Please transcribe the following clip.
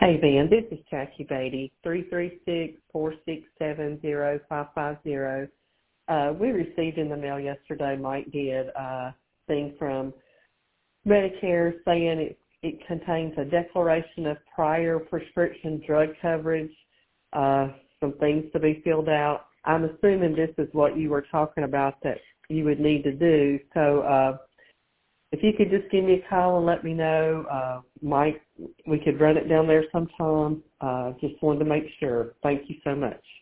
Hey, Ben, this is Jackie Beatty, 336-467-0550. We received in the mail yesterday, Mike did, a thing from Medicare saying it contains a declaration of prior prescription drug coverage, some things to be filled out. I'm assuming this is what you were talking about that you would need to do. So if you could just give me a call and let me know, Mike, we could run it down there sometime. Just wanted to make sure. Thank you so much.